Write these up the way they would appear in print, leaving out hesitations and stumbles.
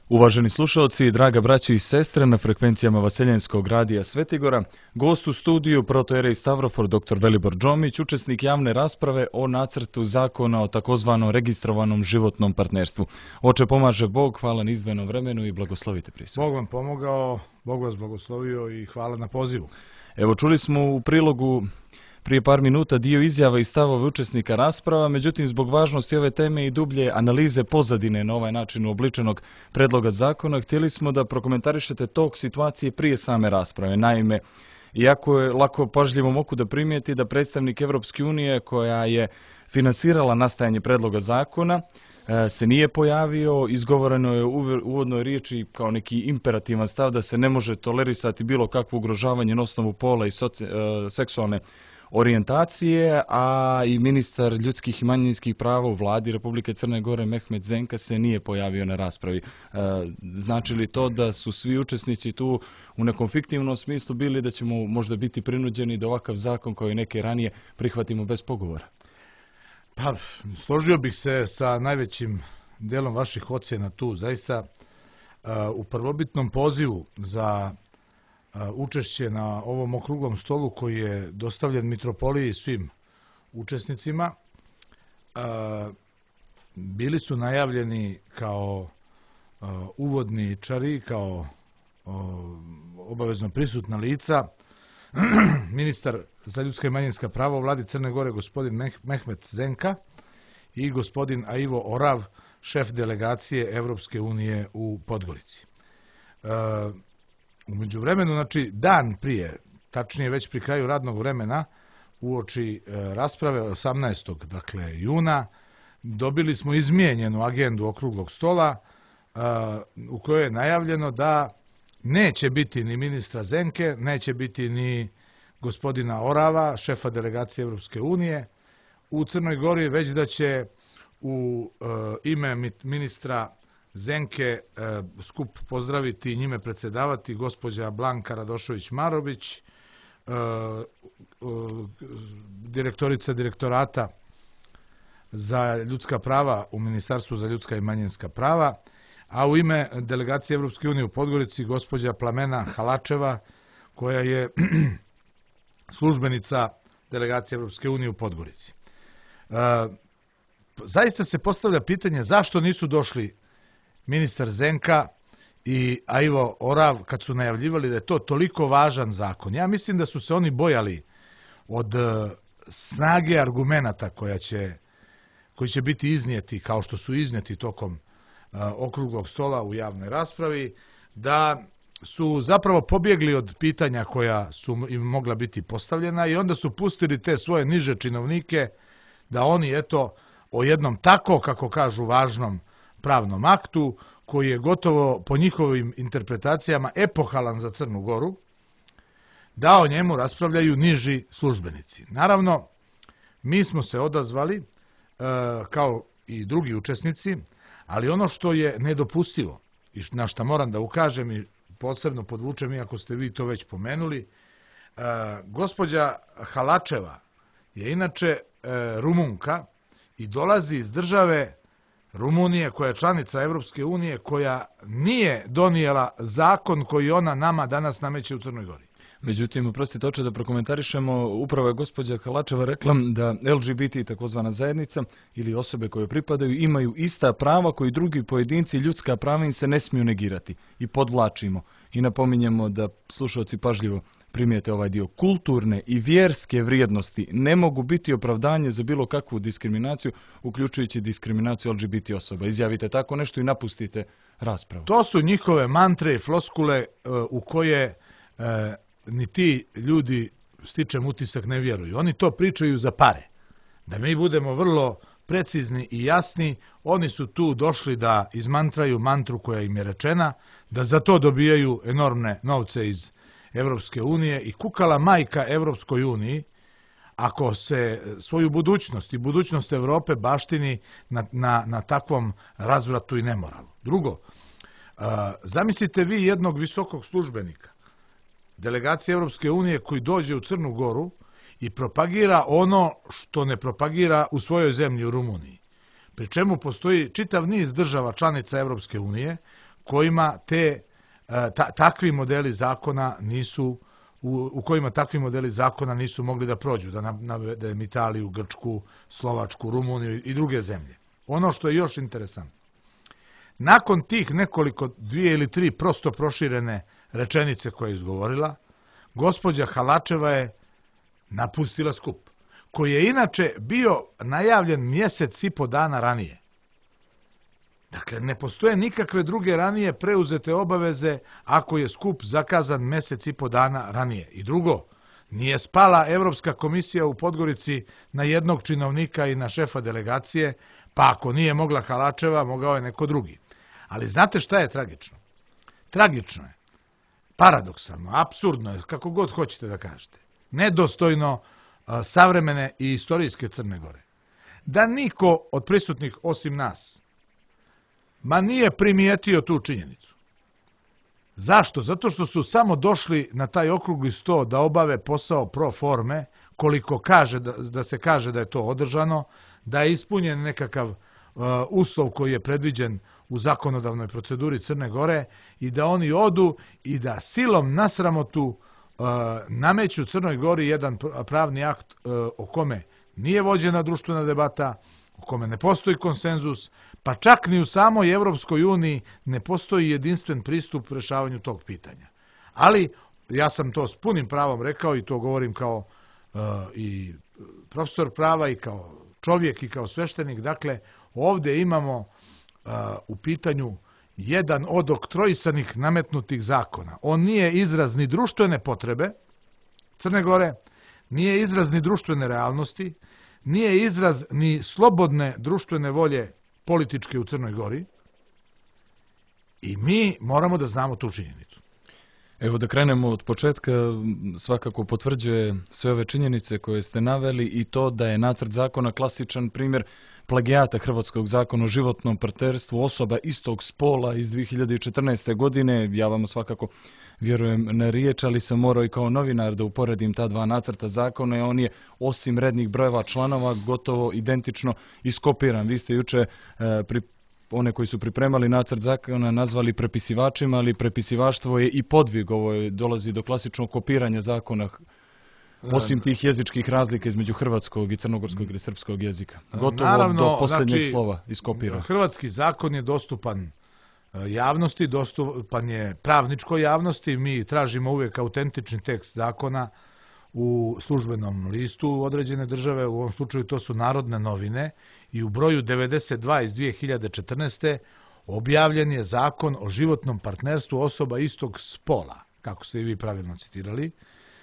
Uvaženi slušalci, draga braćo i sestre na frekvencijama Vaseljenskog radija Svetigora, gost u studiju protoijerej Stavrofor dr. Velibor Džomić, učesnik javne rasprave o nacrtu zakona o takozvanom registrovanom životnom partnerstvu. Oče pomaže Bog, hvala na izdvojenom vremenu i blagoslovite prisutne. Bog vam pomogao, Bog vas blagoslovio i hvala na pozivu. Evo, čuli smo u prilogu prije par minuta dio izjava i stavova učesnika rasprava, međutim zbog važnosti ove teme i dublje analize pozadine na ovaj način uobličenog predloga zakona, htjeli smo da prokomentarišete tok situacije prije same rasprave. Naime, iako je lako pažljivom oku da primijeti da predstavnik Evropske unije koja je finansirala nastajanje predloga zakona se nije pojavio, izgovoreno je u uvodnoj riječi kao neki imperativan stav da se ne može tolerisati bilo kakvo ugrožavanje na osnovu pola i seksualne orijentacije, a i ministar ljudskih i manjinskih prava u vladi Republike Crne Gore Mehmet Zenka se nije pojavio na raspravi. Znači li to da su svi učesnici tu u nekom fiktivnom smislu bili da ćemo možda biti prinuđeni da ovakav zakon kao i neke ranije prihvatimo bez pogovora? Pa, složio bih se sa najvećim delom vaših ocjena tu. Zaista u prvobitnom pozivu za učešće na ovom okruglom stolu koji je dostavljen mitropoliji i svim učesnicima bili su najavljeni kao uvodničari, kao obavezno prisutna lica ministar za ljudska i manjinska prava u vladi Crne Gore gospodin Mehmet Zenka i gospodin Aivo Orav, šef delegacije Evropske unije u Podgorici. U međuvremenu, znači dan prije, tačnije već pri kraju radnog vremena, uoči rasprave 18. dakle juna, dobili smo izmijenjenu agendu okruglog stola u kojoj je najavljeno da neće biti ni ministra Zenke, neće biti ni gospodina Orava, šefa delegacije Evropske unije u Crnoj Gori, već da će u ime ministra Zenke skup pozdraviti i njime predsjedavati gospođa Blanka Radošević-Marović, direktorica direktorata za ljudska prava u Ministarstvu za ljudska i manjinska prava, a u ime delegacije Evropske unije u Podgorici gospođa Plamena Halačeva, koja je službenica delegacije Evropske unije u Podgorici. Zaista se postavlja pitanje zašto nisu došli ministar Zenka i Aivo Orav kad su najavljivali da je to toliko važan zakon. Ja mislim da su se oni bojali od snage argumenata koji će biti iznijeti, kao što su iznijeti tokom okruglog stola u javnoj raspravi, da su zapravo pobjegli od pitanja koja su im mogla biti postavljena i onda su pustili te svoje niže činovnike da oni, eto, o jednom tako, kako kažu, važnom pravnom aktu, koji je gotovo po njihovim interpretacijama epohalan za Crnu Goru, da o njemu raspravljaju niži službenici. Naravno, mi smo se odazvali, kao i drugi učesnici, ali ono što je nedopustivo i na što moram da ukažem i posebno podvučem, iako ste vi to već pomenuli, gospođa Halačeva je inače Rumunka i dolazi iz države Rumunije, koja je članica Evropske unije, koja nije donijela zakon koji ona nama danas nameće u Crnoj Gori. Međutim, oprostite oče da prokomentarišemo, upravo je gospođa Halačeva rekla da LGBT, takozvana zajednica, ili osobe koje pripadaju, imaju ista prava koji drugi pojedinci, ljudska prava im se ne smiju negirati. I podvlačimo i napominjemo da slušalci pažljivo primijete ovaj dio. Kulturne i vjerske vrijednosti ne mogu biti opravdanje za bilo kakvu diskriminaciju, uključujući diskriminaciju LGBT osoba. Izjavite tako nešto i napustite raspravu. To su njihove mantre i floskule u koje ni ti ljudi, stičem utisak, ne vjeruju. Oni to pričaju za pare. Da mi budemo vrlo precizni i jasni, oni su tu došli da izmantraju mantru koja im je rečena, da za to dobijaju enormne novce iz Evropske unije i kukala majka Evropskoj uniji ako se svoju budućnost i budućnost Evrope baštini na takvom razvratu i nemoralu. Drugo, zamislite vi jednog visokog službenika delegacije Evropske unije koji dođe u Crnu Goru i propagira ono što ne propagira u svojoj zemlji u Rumuniji. Pri čemu postoji čitav niz država članica Evropske unije kojima takvi modeli zakona nisu u kojima takvi modeli zakona nisu mogli da prođu, da navedem Italiju, Grčku, Slovačku, Rumuniju i druge zemlje. Ono što je još interesantno, nakon tih nekoliko 2 ili 3 prosto proširene rečenice koje je izgovorila, gospođa Halačeva je napustila skup, koji je inače bio najavljen mjesec i po dana ranije. Dakle, ne postoje nikakve druge ranije preuzete obaveze ako je skup zakazan mjesec i po dana ranije. I drugo, nije spala Evropska komisija u Podgorici na jednog činovnika i na šefa delegacije, pa ako nije mogla Halačeva, mogao je neko drugi. Ali znate šta je tragično? Tragično je, paradoksalno, apsurdno je, kako god hoćete da kažete, nedostojno savremene i istorijske Crne Gore, da niko od prisutnih osim nas nije primijetio tu činjenicu. Zašto? Zato što su samo došli na taj okrugli sto da obave posao pro forme, koliko da se kaže da je to održano, da je ispunjen nekakav uslov koji je predviđen u zakonodavnoj proceduri Crne Gore i da oni odu i da silom na sramotu nameću Crnoj Gori jedan pravni akt o kome nije vođena društvena debata, u kome ne postoji konsenzus, pa čak ni u samoj Evropskoj uniji ne postoji jedinstven pristup rešavanju tog pitanja. Ali, ja sam to s punim pravom rekao i to govorim kao i profesor prava i kao čovjek i kao sveštenik, dakle, ovdje imamo u pitanju jedan od oktroisanih nametnutih zakona. On nije izraz ni društvene potrebe Crne Gore, nije izraz ni društvene realnosti, nije izraz ni slobodne društvene volje političke u Crnoj Gori i mi moramo da znamo tu činjenicu. Evo da krenemo od početka, svakako potvrđuje sve ove činjenice koje ste naveli i to da je nacrt zakona klasičan primjer plagijata Hrvatskog zakona o životnom partnerstvu osoba istog spola iz 2014. godine. Ja vam svakako vjerujem na riječ, ali sam morao i kao novinar da uporedim ta dva nacrta zakona i on je osim rednih brojeva članova gotovo identično iskopiran. Vi ste juče one koji su pripremali nacrt zakona nazvali prepisivačima, ali prepisivaštvo je i podvig, ovo dolazi do klasičnog kopiranja zakona, osim tih jezičkih razlika između hrvatskog i crnogorskog ili srpskog jezika. Gotovo Naravno, do posljednjeg slova iskopira. Hrvatski zakon je dostupan javnosti, dostupan je pravničkoj javnosti, mi tražimo uvijek autentični tekst zakona u službenom listu određene države, u ovom slučaju to su Narodne novine, i u broju 92 iz 2014. objavljen je zakon o životnom partnerstvu osoba istog spola, kako ste i vi pravilno citirali.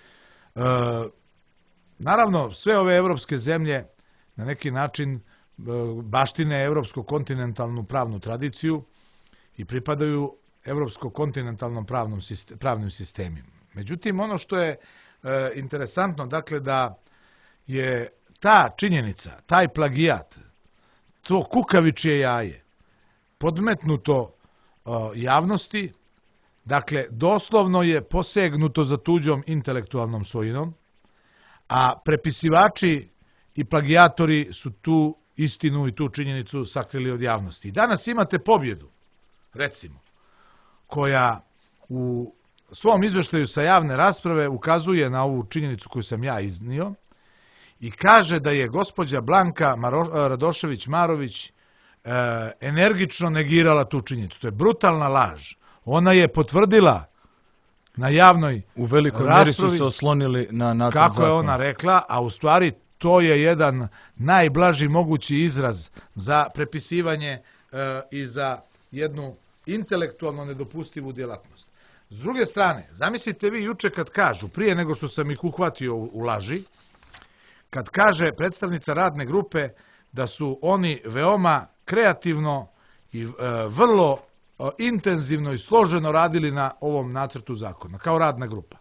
Naravno, sve ove evropske zemlje na neki način baštine evropsko-kontinentalnu pravnu tradiciju i pripadaju evropsko-kontinentalnom pravnim sistemima. Međutim, ono što je interesantno, dakle, da je ta činjenica, taj plagijat, to kukavičje jaje podmetnuto javnosti, dakle, doslovno je posegnuto za tuđom intelektualnom svojinom, a prepisivači i plagijatori su tu istinu i tu činjenicu sakrili od javnosti. Danas imate pobjedu, recimo, koja u svom izveštaju sa javne rasprave ukazuje na ovu činjenicu koju sam ja iznio i kaže da je gospođa Blanka Radošević-Marović energično negirala tu činjenicu. To je brutalna laž. Ona je potvrdila na javnoj u velikoj mjeri su se oslonili na nacrt zakona. Kako je ona rekla, a u stvari to je jedan najblaži mogući izraz za prepisivanje i za jednu intelektualno nedopustivu djelatnost. S druge strane, zamislite vi juče kad kažu, prije nego što sam ih uhvatio u laži, kad kaže predstavnica radne grupe da su oni veoma kreativno i vrlo intenzivno i složeno radili na ovom nacrtu zakona, kao radna grupa.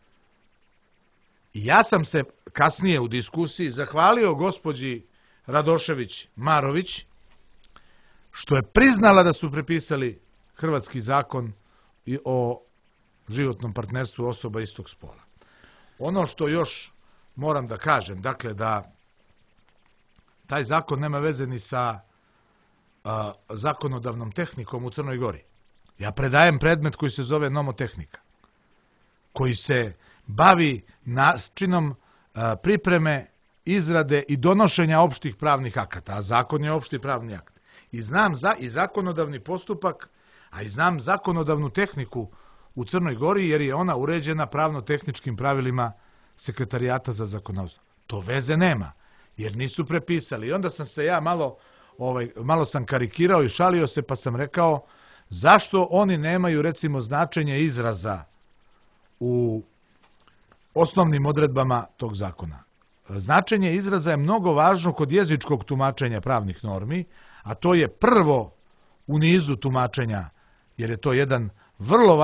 I ja sam se kasnije u diskusiji zahvalio gospođi Radošević-Marović što je priznala da su prepisali hrvatski zakon o životnom partnerstvu osoba istog spola. Ono što još moram da kažem, dakle, da taj zakon nema veze ni sa zakonodavnom tehnikom u Crnoj Gori. Ja predajem predmet koji se zove nomotehnika, koji se bavi načinom pripreme, izrade i donošenja opštih pravnih akata, a zakon je opšti pravni akt. I znam i zakonodavni postupak, a i znam zakonodavnu tehniku u Crnoj Gori, jer je ona uređena pravno-tehničkim pravilima Sekretarijata za zakonodavstvo. To veze nema, jer nisu prepisali. I onda sam se ja malo sam karikirao i šalio se, pa sam rekao zašto oni nemaju, recimo, značenje izraza u osnovnim odredbama tog zakona. Značenje izraza je mnogo važno kod jezičkog tumačenja pravnih normi, a to je prvo u nizu tumačenja, jer je to jedan vrlo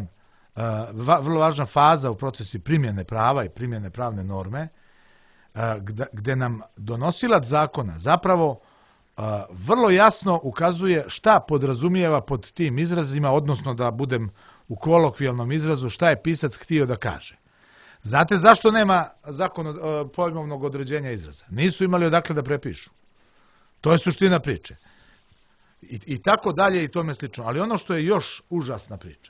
važna faza u procesi primjene prava i primjene pravne norme, gde nam donosilac zakona zapravo vrlo jasno ukazuje šta podrazumijeva pod tim izrazima, odnosno, da budem u kolokvijalnom izrazu, šta je pisac htio da kaže. Znate zašto nema pojmovnog određenja izraza? Nisu imali odakle da prepišu. To je suština priče. I tako dalje i tome slično. Ali ono što je još užasna priča,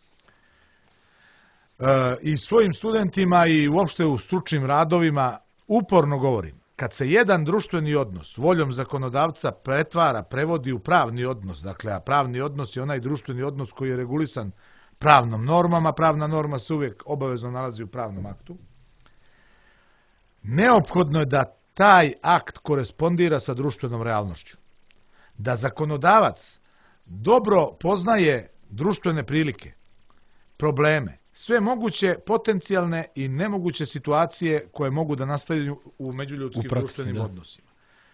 i svojim studentima i uopšte u stručnim radovima uporno govorim, kad se jedan društveni odnos voljom zakonodavca prevodi u pravni odnos, dakle, a pravni odnos je onaj društveni odnos koji je regulisan pravnom normama, pravna norma se uvijek obavezno nalazi u pravnom aktu, neophodno je da taj akt korespondira sa društvenom realnošću. Da zakonodavac dobro poznaje društvene prilike, probleme, sve moguće potencijalne i nemoguće situacije koje mogu da nastaju u međuljudskim društvenim odnosima.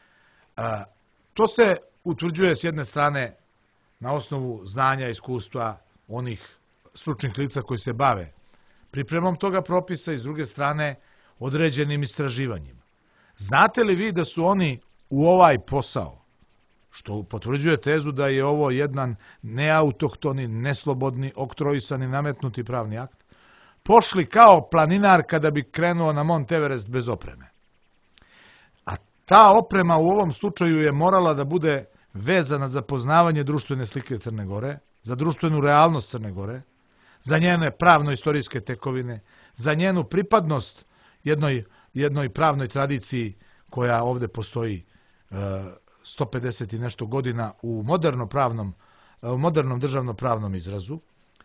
To se utvrđuje s jedne strane na osnovu znanja, iskustva onih stručnih lica koji se bave pripremom toga propisa i s druge strane određenim istraživanjima. Znate li vi da su oni u ovaj posao, što potvrđuje tezu da je ovo jedan neautohtoni, neslobodni, oktroisani, nametnuti pravni akt, pošli kao planinar kada bi krenuo na Mont Everest bez opreme. A ta oprema u ovom slučaju je morala da bude vezana za poznavanje društvene slike Crne Gore, za društvenu realnost Crne Gore, za njene pravno-istorijske tekovine, za njenu pripadnost jednoj pravnoj tradiciji koja ovde postoji 150 i nešto godina u modernom državno-pravnom izrazu.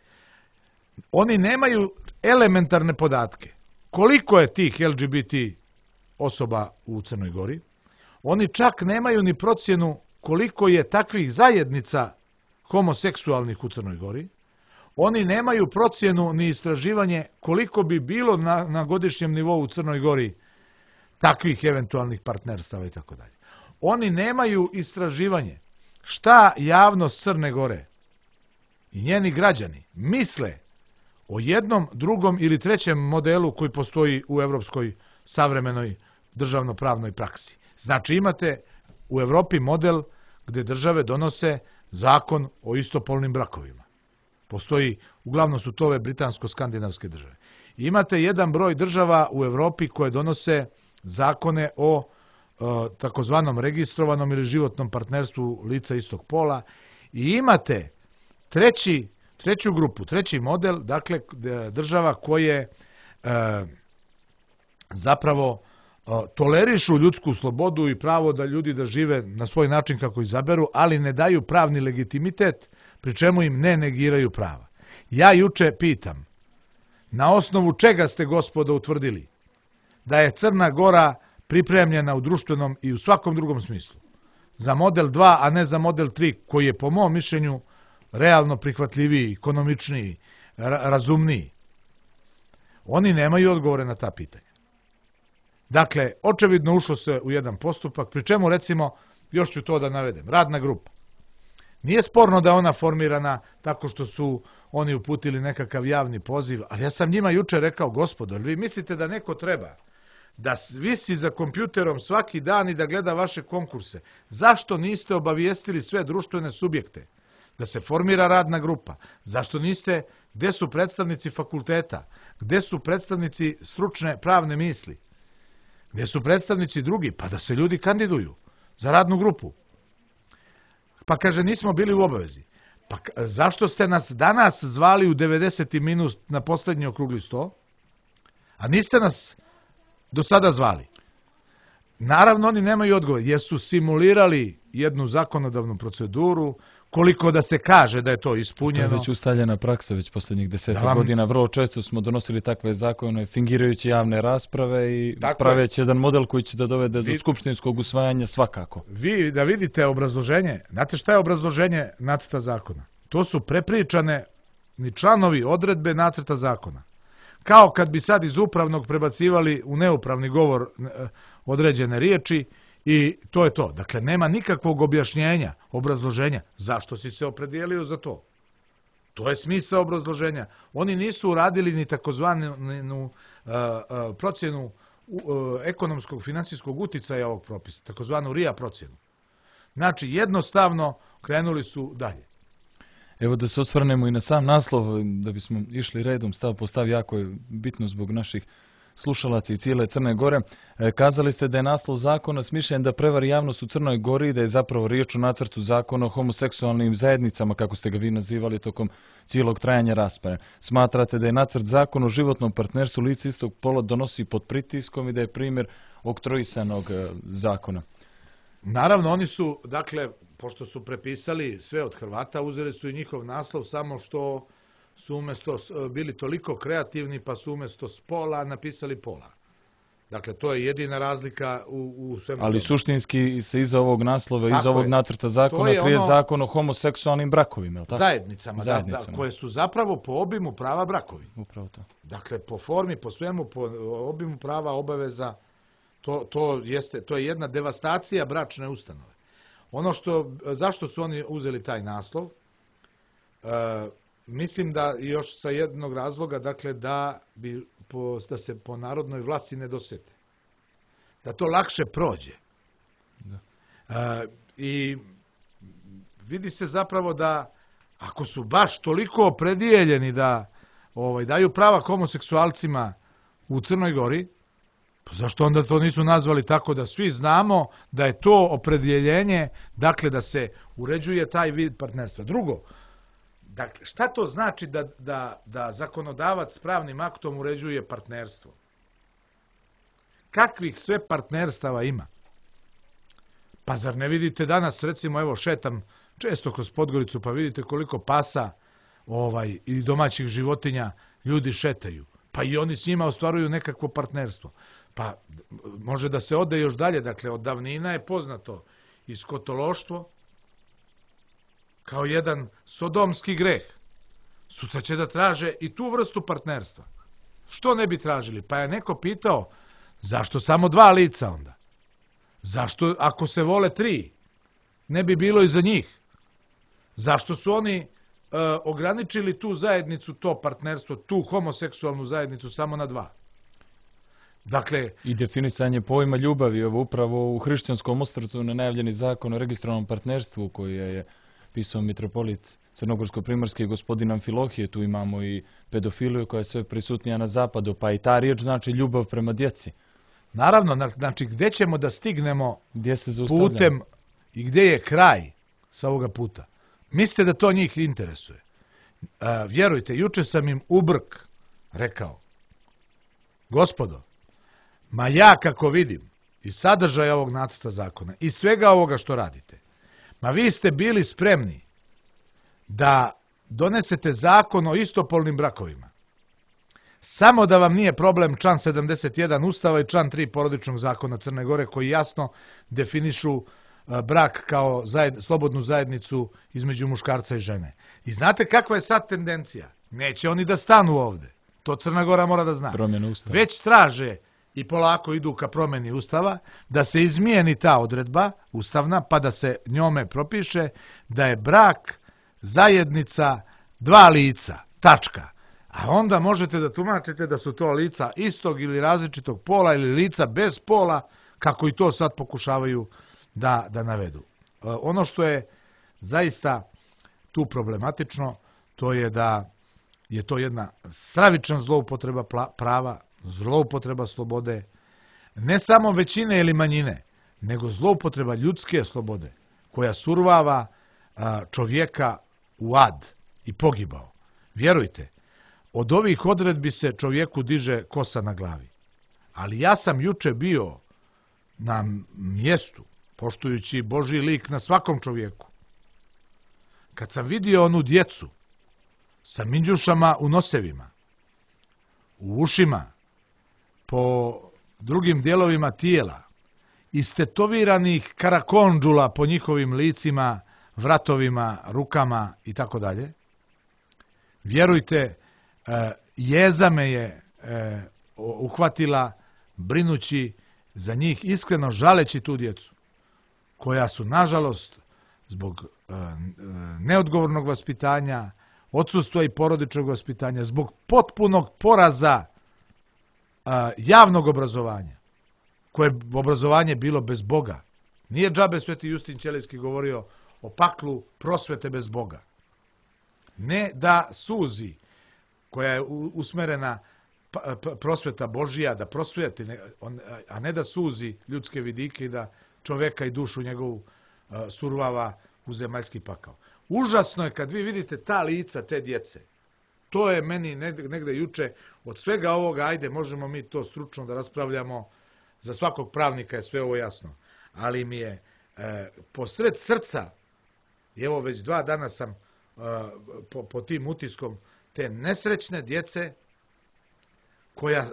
Oni nemaju elementarne podatke. Koliko je tih LGBT osoba u Crnoj Gori? Oni čak nemaju ni procjenu koliko je takvih zajednica homoseksualnih u Crnoj Gori. Oni nemaju procjenu ni istraživanje koliko bi bilo na godišnjem nivou u Crnoj Gori takvih eventualnih partnerstava i tako dalje. Oni nemaju istraživanje šta javnost Crne Gore i njeni građani misle o jednom, drugom ili trećem modelu koji postoji u evropskoj savremenoj državno-pravnoj praksi. Znači imate u Evropi model gde države donose zakon o istopolnim brakovima. Postoji, uglavnom su to ove britansko-skandinavske države. Imate jedan broj država u Evropi koje donose zakone o takozvanom registrovanom ili životnom partnerstvu lica istog pola i imate treću grupu, treći model, dakle država koje zapravo tolerišu ljudsku slobodu i pravo da ljudi da žive na svoj način kako izaberu, ali ne daju pravni legitimitet, pri čemu im ne negiraju prava. Ja juče pitam, na osnovu čega ste, gospodo, utvrdili da je Crna Gora pripremljena u društvenom i u svakom drugom smislu za model 2, a ne za model 3, koji je po mom mišljenju realno prihvatljiviji, ekonomičniji, razumniji? Oni nemaju odgovore na ta pitanja. Dakle, očevidno ušlo se u jedan postupak, pri čemu, recimo, još ću to da navedem, radna grupa. Nije sporno da je ona formirana tako što su oni uputili nekakav javni poziv, ali ja sam njima juče rekao, gospodo, vi mislite da neko treba da visi za kompjuterom svaki dan i da gleda vaše konkurse? Zašto niste obavijestili sve društvene subjekte da se formira radna grupa? Zašto niste, gde su predstavnici fakulteta, gde su predstavnici stručne pravne misli, gde su predstavnici drugi, pa da se ljudi kandiduju za radnu grupu? Pa kaže, nismo bili u obavezi. Pa zašto ste nas danas zvali u 90. minut na poslednji okrugli sto, a niste nas do sada zvali? Naravno, oni nemaju odgovor, jer su simulirali jednu zakonodavnu proceduru, koliko da se kaže da je to ispunjeno. To je već ustaljena praksa, već posljednjih 10 godina. Vrlo često smo donosili takve zakone, fingirajući javne rasprave i praveći jedan model koji će da dovede do skupštinskog usvajanja svakako. Vi da vidite obrazloženje, znate šta je obrazloženje nacrta zakona? To su prepričane ni članovi odredbe nacrta zakona. Kao kad bi sad iz upravnog prebacivali u neupravni govor određene riječi i to je to. Dakle, nema nikakvog objašnjenja, obrazloženja. Zašto si se opredijelio za to? To je smisao obrazloženja. Oni nisu uradili ni takozvanu procjenu ekonomskog, financijskog uticaja ovog propisa, takozvanu RIA procjenu. Znači, jednostavno krenuli su dalje. Evo da se osvrnemo i na sam naslov, da bismo išli redom stav po stav, jako je bitno zbog naših slušalaca i cijele Crne Gore. Kazali ste da je naslov zakona smišljen da prevari javnost u Crnoj Gori i da je zapravo riječ o nacrtu zakona o homoseksualnim zajednicama, kako ste ga vi nazivali tokom cijelog trajanja rasprave. Smatrate da je nacrt zakona o životnom partnerstvu lica istog pola donosi pod pritiskom i da je primjer oktroisanog zakona? Naravno, oni su, dakle, pošto su prepisali sve od Hrvata, uzeli su i njihov naslov, samo što su umjesto bili toliko kreativni, pa su umjesto spola napisali pola. Dakle, to je jedina razlika u svemu. Ali suštinski se iza ovog naslova, iza ovog nacrta zakona krije zakon o homoseksualnim brakovima, je li tako? Zajednicama, koje su zapravo po obimu prava brakovi. Upravo to. Dakle, po formi, po svemu, po obimu prava, obaveza, to je jedna devastacija bračne ustanove. Zašto su oni uzeli taj naslov? Mislim da još sa jednog razloga, dakle, da se po narodnoj vlasi ne dosete. Da to lakše prođe. I vidi se zapravo da ako su baš toliko opredijeljeni da daju prava homoseksualcima u Crnoj Gori, pa zašto onda to nisu nazvali tako da svi znamo da je to opredjeljenje, dakle da se uređuje taj vid partnerstva. Drugo, dakle, šta to znači da zakonodavac pravnim aktom uređuje partnerstvo? Kakvih sve partnerstava ima? Pa zar ne vidite danas, recimo, evo šetam često kroz Podgoricu, pa vidite koliko pasa i domaćih životinja ljudi šetaju. Pa i oni s njima ostvaruju nekakvo partnerstvo. Pa može da se ode još dalje, dakle, od davnina je poznato i skotološtvo kao jedan sodomski greh. Sutra će da traže i tu vrstu partnerstva. Što ne bi tražili? Pa je neko pitao, zašto samo 2 lica onda? Zašto, ako se vole 3, ne bi bilo i za njih? Zašto su oni ograničili tu zajednicu, to partnerstvo, tu homoseksualnu zajednicu samo na 2? Dakle, i definisanje pojma ljubavi, upravo u hrišćanskom osvrtu na najavljeni zakon o registrovanom partnerstvu koji je pisao mitropolit Crnogorsko-Primorski gospodin Amfilohije. Tu imamo i pedofiliju koja je sve prisutnija na zapadu, pa i ta riječ znači ljubav prema djeci. Naravno, znači gdje ćemo da stignemo putem i gdje je kraj sa ovoga puta? Mislite da to njih interesuje? Vjerujte, juče sam im u brk rekao, gospodo, ma ja kako vidim iz sadržaja ovog nacrta zakona i svega ovoga što radite, ma vi ste bili spremni da donesete zakon o istopolnim brakovima. Samo da vam nije problem član 71 Ustava i član 3 Porodičnog zakona Crne Gore koji jasno definišu brak kao slobodnu zajednicu između muškarca i žene. I znate kakva je sad tendencija? Neće oni da stanu ovde. To Crna Gora mora da zna. Već traže i polako idu ka promjeni Ustava, da se izmijeni ta odredba ustavna, pa da se njome propiše da je brak zajednica 2 lica, tačka. A onda možete da tumačite da su to lica istog ili različitog pola ili lica bez pola, kako i to sad pokušavaju da navedu. Ono što je zaista tu problematično, to je da je to jedna stravična zloupotreba prava, zloupotreba slobode, ne samo većine ili manjine, nego zloupotreba ljudske slobode, koja survava čovjeka u ad i pogibao. Vjerujte, od ovih odredbi se čovjeku diže kosa na glavi. Ali ja sam juče bio na mjestu, poštujući Božji lik na svakom čovjeku. Kad sam vidio onu djecu sa minđušama u nosevima, u ušima, po drugim dijelovima tijela, istetoviranih karakondžula po njihovim licima, vratovima, rukama i tako dalje, vjerujte, jeza me je uhvatila brinući za njih, iskreno žaleći tu djecu, koja su, nažalost, zbog neodgovornog vaspitanja, odsustva i porodičnog vaspitanja, zbog potpunog poraza javnog obrazovanja, koje obrazovanje bilo bez Boga. Nije džabe Sveti Justin Ćelijski govorio o paklu prosvete bez Boga. Ne da suzi, koja je usmerena prosveta Božija, da prosvijeti, a ne da suzi ljudske vidike i da čoveka i dušu njegovu survava u zemaljski pakao. Užasno je kad vi vidite ta lica te djece. To je meni negde juče od svega ovoga, ajde, možemo mi to stručno da raspravljamo, za svakog pravnika je sve ovo jasno, ali mi je posred srca, evo već 2 dana sam po tim utiskom, te nesrećne djece koja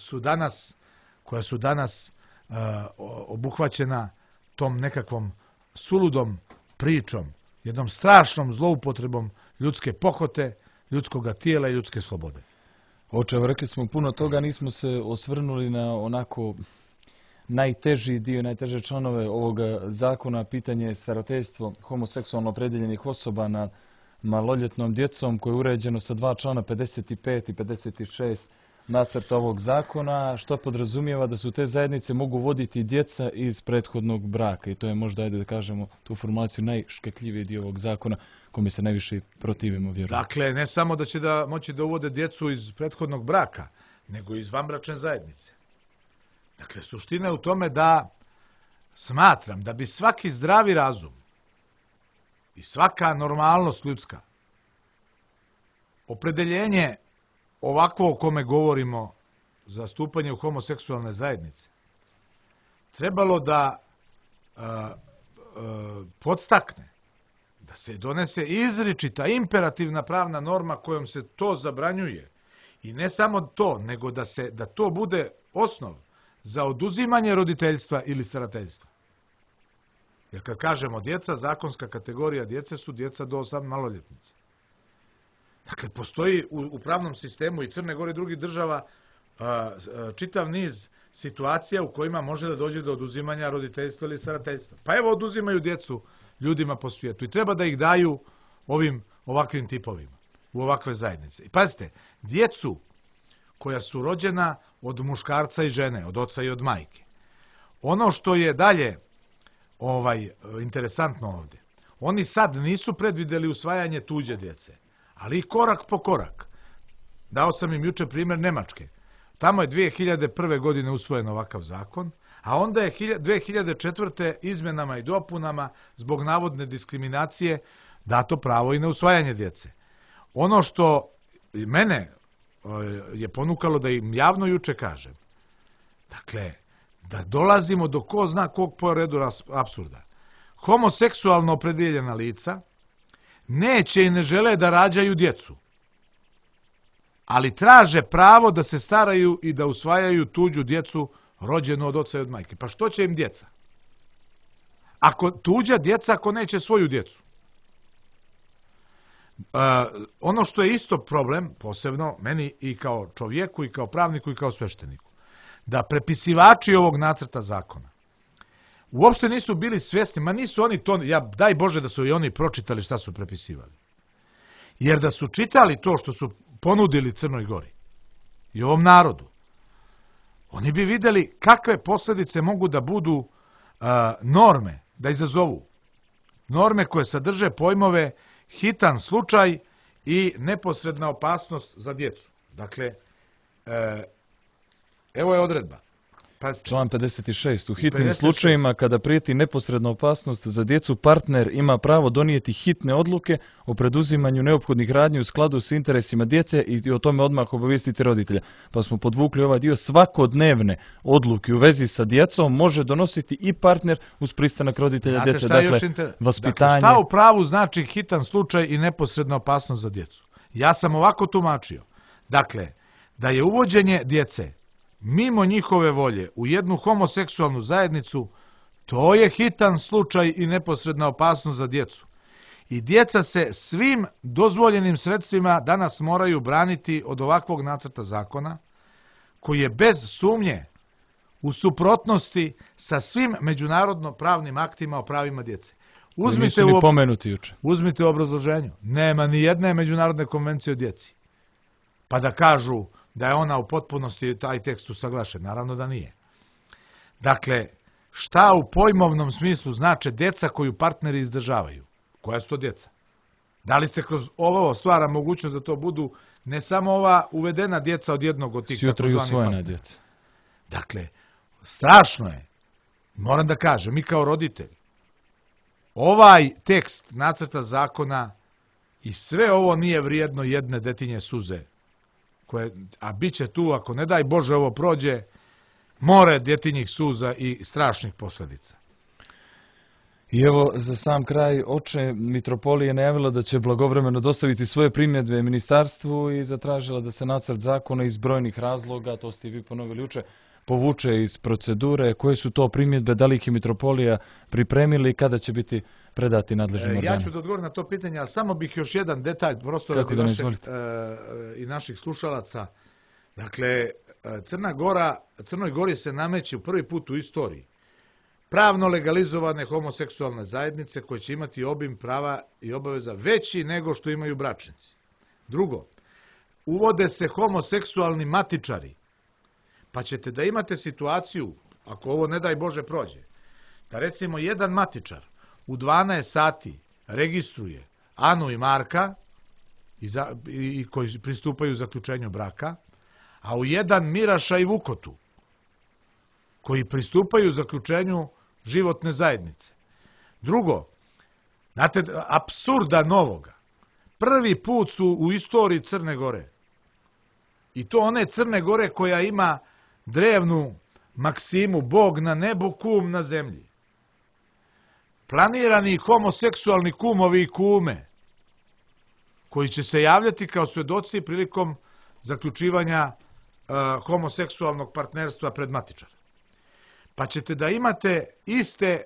su danas obuhvaćena tom nekakvom suludom pričom, jednom strašnom zloupotrebom ljudske pohote, ljudskoga tijela i ljudske slobode. Oče, rekli smo puno toga, nismo se osvrnuli na onako najteži dio, najteže članove ovoga zakona, pitanje starateljstvo homoseksualno opredjeljenih osoba nad maloljetnom djecom, koje je uređeno sa 2 člana 55 i 56 nacrta ovog zakona, što podrazumijeva da su te zajednice mogu voditi djeca iz prethodnog braka. I to je možda, ajde da kažemo, tu formulaciju najškekljiviji dio ovog zakona kome se najviše protivimo, vjerujem. Dakle, ne samo da će moći da uvode djecu iz prethodnog braka, nego iz vanbračne zajednice. Dakle, suština je u tome da smatram da bi svaki zdravi razum i svaka normalnost ljudska, opredeljenje ovakvo o kome govorimo, za stupanje u homoseksualne zajednice, trebalo da podstakne, da se donese izričita, imperativna pravna norma kojom se to zabranjuje. I ne samo to, nego da to bude osnov za oduzimanje roditeljstva ili starateljstva. Jer kad kažemo djeca, zakonska kategorija djece su djeca do 8 maloljetnici. Dakle, postoji u pravnom sistemu i Crne Gore i drugih država čitav niz situacija u kojima može da dođe do oduzimanja roditeljstva ili starateljstva. Pa evo, oduzimaju djecu ljudima po svijetu i treba da ih daju ovakvim tipovima, u ovakve zajednice. I pazite, djecu koja su rođena od muškarca i žene, od oca i od majke. Ono što je dalje interesantno ovdje, oni sad nisu predvidjeli usvajanje tuđe djece, ali korak po korak. Dao sam im juče primjer Nemačke. Tamo je 2001. godine usvojen ovakav zakon, a onda je 2004. izmjenama i dopunama zbog navodne diskriminacije dato pravo i na usvajanje djece. Ono što mene je ponukalo da im javno juče kažem, dakle, da dolazimo do ko zna kog po redu apsurda. Homoseksualno opredjeljena lica neće i ne žele da rađaju djecu, ali traže pravo da se staraju i da usvajaju tuđu djecu rođenu od oca i od majke. Pa što će im djeca? Tuđa djeca ako neće svoju djecu. Ono što je isto problem, posebno meni i kao čovjeku, i kao pravniku, i kao svešteniku, da prepisivači ovog nacrta zakona uopšte nisu bili svjesni, ma nisu oni to, daj Bože da su i oni pročitali šta su prepisivali. Jer da su čitali to što su ponudili Crnoj Gori i ovom narodu, oni bi vidjeli kakve posljedice mogu da budu norme, da izazovu. Norme koje sadrže pojmove hitan slučaj i neposredna opasnost za djecu. Dakle, evo je odredba. Pazite. Član 56. U hitnim 56. slučajevima kada prijeti neposredna opasnost za djecu, partner ima pravo donijeti hitne odluke o preduzimanju neophodnih radnji u skladu s interesima djece i o tome odmah obavijestiti roditelja. Pa smo podvukli ovaj dio, svakodnevne odluke u vezi sa djecom može donositi i partner uz pristanak roditelja Znate djece. šta je Dakle, još vaspitanje. Dakle, šta u pravu znači hitan slučaj i neposredna opasnost za djecu? Ja sam ovako tumačio. Dakle, da je uvođenje djece mimo njihove volje u jednu homoseksualnu zajednicu, to je hitan slučaj i neposredna opasnost za djecu. I djeca se svim dozvoljenim sredstvima danas moraju braniti od ovakvog nacrta zakona, koji je bez sumnje u suprotnosti sa svim međunarodno pravnim aktima o pravima djece. Uzmite u obrazloženju. Nema ni jedne međunarodne konvencije o djeci. Pa da kažu da je ona u potpunosti taj tekst usaglašen. Naravno da nije. Dakle, šta u pojmovnom smislu znače djeca koju partneri izdržavaju? Koja su to djeca? Da li se kroz ovo stvara mogućnost da to budu ne samo ova uvedena djeca od jednog od tih takozvanih partnera? Djeca. Dakle, strašno je. Moram da kažem, mi kao roditelji, ovaj tekst nacrta zakona i sve ovo nije vrijedno jedne detinje suze. A bit će tu, ako ne daj Bože ovo prođe, more djetinjih suza i strašnih posljedica. I evo, za sam kraj, oče mitropolije najavila da će blagovremeno dostaviti svoje primjedbe ministarstvu i zatražila da se nacrt zakona iz brojnih razloga, to ste i vi ponovili juče, povuče iz procedure. Koje su to primjedbe, da li ih je mitropolija pripremili i kada će biti predati nadležnim organima? Ja ću da odgovorim na to pitanje, ali samo bih još jedan detalj prosto radi i naših slušalaca. Dakle, Crnoj Gori se nameće prvi put u istoriji pravno legalizovane homoseksualne zajednice koje će imati obim prava i obaveza veći nego što imaju bračnici. Drugo, uvode se homoseksualni matičari, pa ćete da imate situaciju, ako ovo ne daj Bože prođe, da recimo jedan matičar u 12 sati registruje Anu i Marka i koji pristupaju zaključenju braka, a u jedan Miraša i Vukotu koji pristupaju zaključenju životne zajednice. Drugo, znate, apsurda novoga. Prvi put su u istoriji Crne Gore. I to one Crne Gore koja ima drevnu maksimu Bog na nebu, kum na zemlji. Planirani homoseksualni kumovi i kume koji će se javljati kao svedoci prilikom zaključivanja homoseksualnog partnerstva pred matičar. Pa ćete da imate iste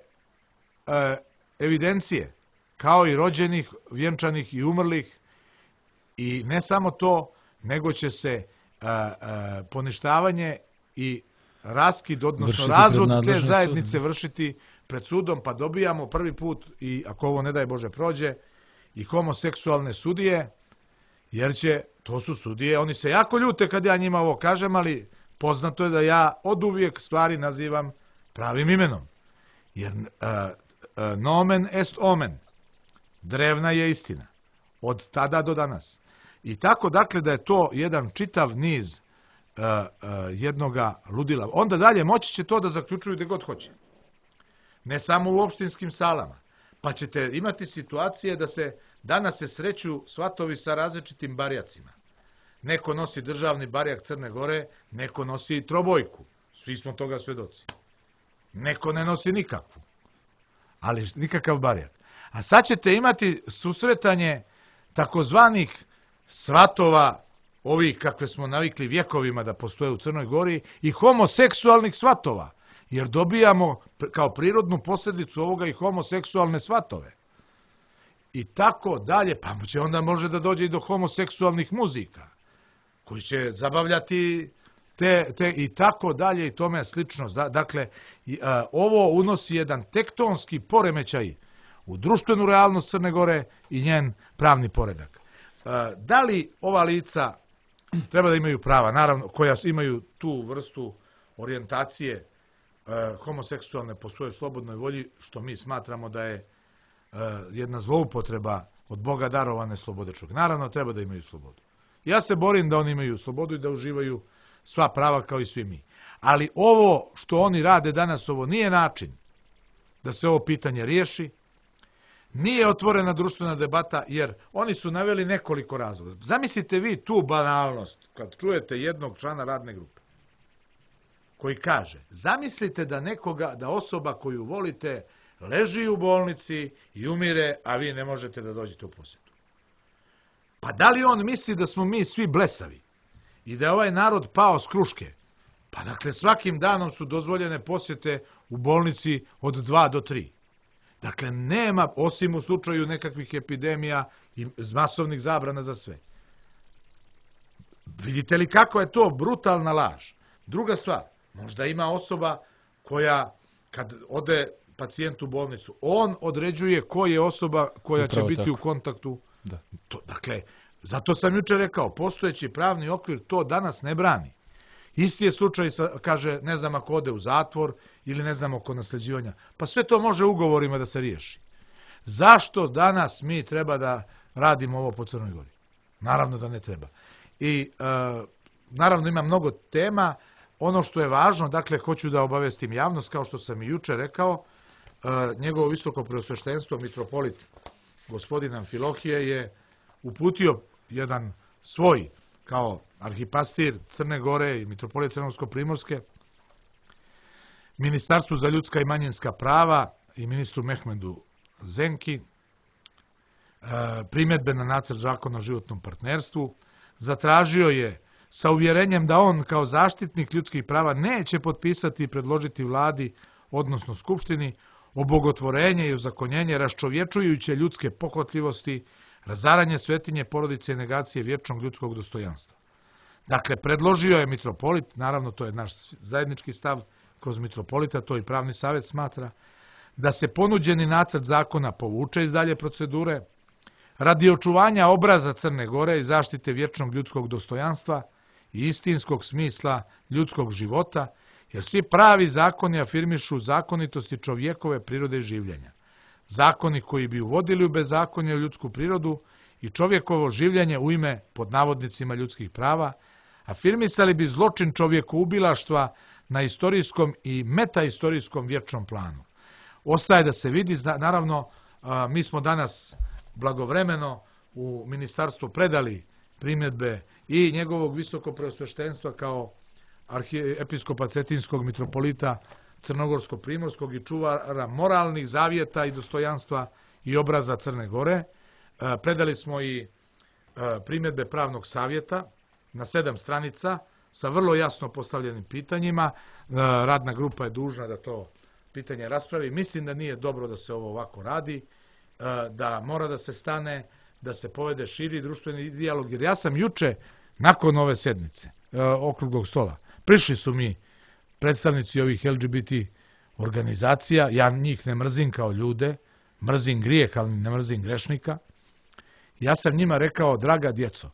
evidencije kao i rođenih, vjenčanih i umrlih, i ne samo to, nego će se poništavanje i raskid, odnosno razvod te zajednice vršiti pred sudom, pa dobijamo prvi put, i ako ovo ne daj Bože prođe, i homoseksualne sudije, jer to su sudije, oni se jako ljute kad ja njima ovo kažem, ali poznato je da ja oduvijek stvari nazivam pravim imenom. Jer nomen est omen, drevna je istina, od tada do danas. I tako, dakle, da je to jedan čitav niz jednoga ludila. Onda dalje moći će to da zaključuju gde god hoće. Ne samo u opštinskim salama. Pa ćete imati situacije da danas se sreću svatovi sa različitim barjacima. Neko nosi državni barjak Crne Gore, neko nosi trobojku. Svi smo toga svedoci. Neko ne nosi nikakvu. Ali nikakav barjak. A sad ćete imati susretanje takozvanih svatova, ovih kakve smo navikli vjekovima da postoje u Crnoj Gori, i homoseksualnih svatova. Jer dobijamo kao prirodnu posljedicu ovoga i homoseksualne svatove. I tako dalje, pa će onda može da dođe i do homoseksualnih muzika, koji će zabavljati i tako dalje i tome slično. Dakle, ovo unosi jedan tektonski poremećaj u društvenu realnost Crne Gore i njen pravni poredak. Da li ova lica treba da imaju prava, naravno, koja imaju tu vrstu orijentacije homoseksualne po svojoj slobodnoj volji, što mi smatramo da je jedna zloupotreba od Boga darovane slobode čovjeka. Naravno, treba da imaju slobodu. Ja se borim da oni imaju slobodu i da uživaju sva prava kao i svi mi. Ali ovo što oni rade danas, ovo nije način da se ovo pitanje riješi. Nije otvorena društvena debata, jer oni su naveli nekoliko razloga. Zamislite vi tu banalnost, kad čujete jednog člana radne grupe, koji kaže, zamislite da osoba koju volite leži u bolnici i umire, a vi ne možete da dođete u posjetu. Pa da li on misli da smo mi svi blesavi i da je ovaj narod pao s kruške? Pa dakle, svakim danom su dozvoljene posjete u bolnici od 2 do 3. Dakle, nema, osim u slučaju nekakvih epidemija i masovnih zabrana za sve. Vidite li kako je to brutalna laž? Druga stvar, možda ima osoba koja, kad ode pacijent u bolnicu, on određuje ko je osoba koja će biti u kontaktu. Dakle, zato sam jučer rekao, postojeći pravni okvir to danas ne brani. Isti je slučaj, kaže, ne znam ako ode u zatvor ili ne znam oko nasljeđivanja. Pa sve to može ugovorima da se riješi. Zašto danas mi treba da radimo ovo po Crnoj Gori? Naravno da ne treba. I naravno ima mnogo tema. Ono što je važno, dakle, hoću da obavestim javnost, kao što sam i jučer rekao, njegovo visoko preosveštenstvo, mitropolit gospodin Amfilohije, je uputio jedan svoj, kao arhipastir Crne Gore i mitropolit Crnogorsko-primorske, Ministarstvu za ljudska i manjinska prava i ministru Mehmedu Zenki, primjedbe na nacrt zakona o životnom partnerstvu. Zatražio je sa uvjerenjem da on kao zaštitnik ljudskih prava neće potpisati i predložiti vladi, odnosno skupštini, obogotvorenje i ozakonjenje raščovječujuće ljudske pohlepljivosti, razaranje svetinje porodice i negacije vječnog ljudskog dostojanstva. Dakle, predložio je mitropolit, naravno to je naš zajednički stav kroz mitropolita, to i pravni savjet smatra, da se ponuđeni nacrt zakona povuče iz dalje procedure, radi očuvanja obraza Crne Gore i zaštite vječnog ljudskog dostojanstva i istinskog smisla ljudskog života, jer svi pravi zakoni afirmišu zakonitosti čovjekove prirode i življenja. Zakoni koji bi uvodili u bezakonje u ljudsku prirodu i čovjekovo življenje u ime, pod navodnicima, ljudskih prava, afirmisali bi zločin čovjekoubilaštva na istorijskom i metahistorijskom vječnom planu. Ostaje da se vidi, naravno, mi smo danas blagovremeno u ministarstvu predali primjedbe i njegovog visoko preosveštenstva kao episkopa Cetinskog mitropolita Crnogorsko-primorskog i čuvara moralnih zavjeta i dostojanstva i obraza Crne Gore. Predali smo i primjedbe pravnog savjeta na 7 stranica sa vrlo jasno postavljenim pitanjima. Radna grupa je dužna da to pitanje raspravi. Mislim da nije dobro da se ovo ovako radi, da mora da se stane, da se povede širi društveni dijalog, jer ja sam juče, nakon ove sednice okruglog stola, prišli su mi predstavnici ovih LGBT organizacija, ja njih ne mrzim kao ljude, mrzim grijeh, ali ne mrzim grešnika. Ja sam njima rekao, draga djeco,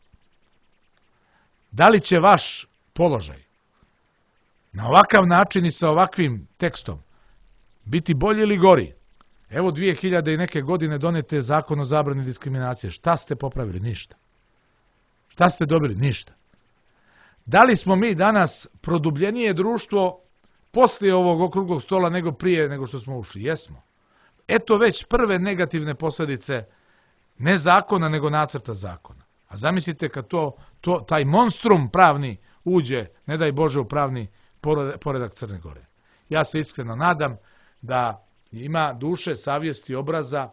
da li će vaš položaj na ovakav način i sa ovakvim tekstom biti bolji ili gori? Evo 2000 i neke godine donete zakon o zabrani diskriminacije. Šta ste popravili? Ništa. Šta ste dobili? Ništa. Da li smo mi danas produbljenije društvo poslije ovog okruglog stola nego prije nego što smo ušli? Jesmo. Eto već prve negativne posljedice ne zakona nego nacrta zakona. A zamislite kad taj monstrum pravni uđe, ne daj Bože, u pravni poredak Crne Gore. Ja se iskreno nadam da ima duše, savjesti, obraza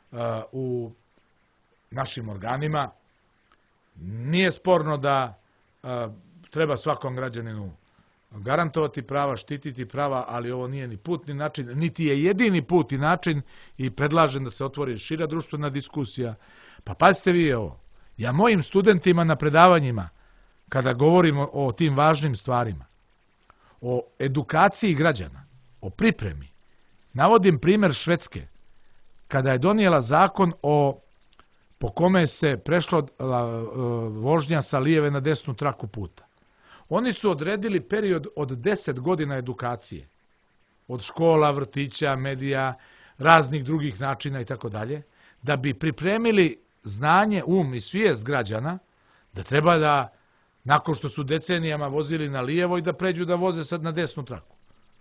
u našim organima. Nije sporno da treba svakom građaninu garantovati prava, štititi prava, ali ovo nije ni put ni način, niti je jedini put i način, i predlažem da se otvori šira društvena diskusija. Pa pazite vi ovo, ja mojim studentima na predavanjima, kada govorimo o tim važnim stvarima, o edukaciji građana, o pripremi, navodim primjer Švedske, kada je donijela zakon po kome se prešlo vožnja sa lijeve na desnu traku puta. Oni su odredili period od 10 godina edukacije, od škola, vrtića, medija, raznih drugih načina i tako dalje, da bi pripremili znanje, i svijest građana da treba da nakon što su decenijama vozili na lijevo i da pređu da voze sad na desnu traku.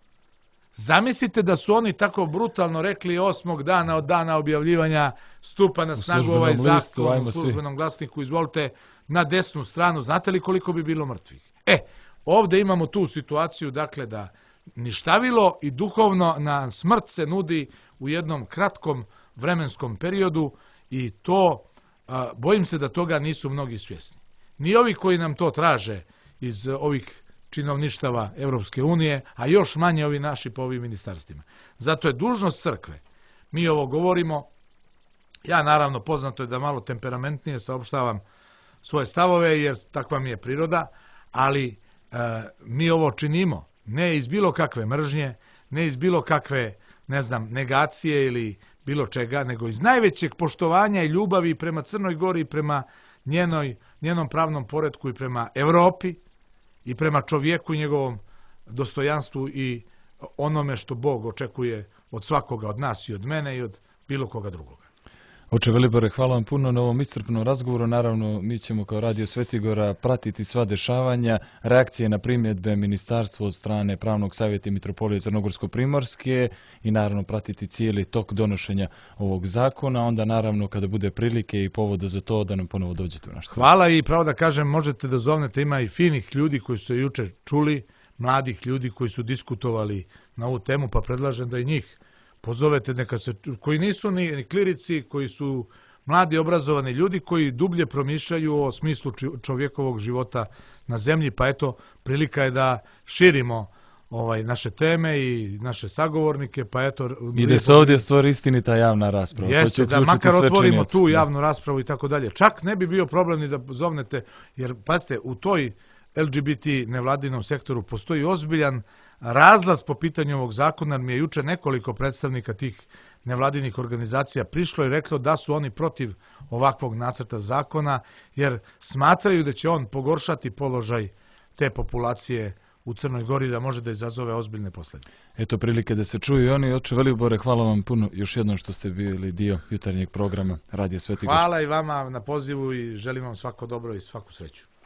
Zamislite da su oni tako brutalno rekli 8. dana od dana objavljivanja stupa na snagu ovaj zakon u službenom glasniku, izvolite na desnu stranu, znate li koliko bi bilo mrtvih? Ovde imamo tu situaciju, dakle, da ništavilo i duhovno na smrt se nudi u jednom kratkom vremenskom periodu i to, bojim se da toga nisu mnogi svjesni. Ni ovi koji nam to traže iz ovih činovništava Evropske unije, a još manje ovi naši po ovim ministarstvima. Zato je dužnost crkve. Mi ovo govorimo, ja naravno poznato je da malo temperamentnije saopštavam svoje stavove, jer takva mi je priroda, ali mi ovo činimo ne iz bilo kakve mržnje, ne iz bilo kakve, negacije ili bilo čega, nego iz najvećeg poštovanja i ljubavi prema Crnoj Gori, prema njenom pravnom poretku i prema Evropi i prema čovjeku i njegovom dostojanstvu i onome što Bog očekuje od svakoga od nas i od mene i od bilo koga drugoga. Oče Velibore, hvala vam puno na ovom iscrpnom razgovoru. Naravno, mi ćemo kao Radio Svetigora pratiti sva dešavanja, reakcije na primjedbe ministarstva od strane Pravnog savjeta i Mitropolije Crnogorsko-Primorske i naravno pratiti cijeli tok donošenja ovog zakona. Onda naravno kada bude prilike i povoda za to da nam ponovo dođete u naš studij. Hvala i pravo da kažem, možete da zovnete, ima i finih ljudi koji su juče čuli, mladih ljudi koji su diskutovali na ovu temu, pa predlažem da i njih pozovete, koji nisu ni klirici, koji su mladi obrazovani ljudi koji dublje promišljaju o smislu čovjekovog života na zemlji, pa eto, prilika je da širimo naše teme i naše sagovornike, pa eto... I da se ovdje stvori istinita javna rasprava. Jeste, da makar otvorimo tu javnu raspravu i tako dalje. Čak ne bi bio problem ni da zovnete, jer, pazite, u toj LGBT nevladinom sektoru postoji ozbiljan razlaz po pitanju ovog zakona. Mi je juče nekoliko predstavnika tih nevladinih organizacija prišlo i reklo da su oni protiv ovakvog nacrta zakona, jer smatraju da će on pogoršati položaj te populacije u Crnoj Gori, da može da izazove ozbiljne posljedice. Eto prilike da se čuju i oni. Oče Velibore, hvala vam puno još jednom što ste bili dio jutarnjeg programa Radio Svetigor. Hvala i vama na pozivu i želim vam svako dobro i svaku sreću.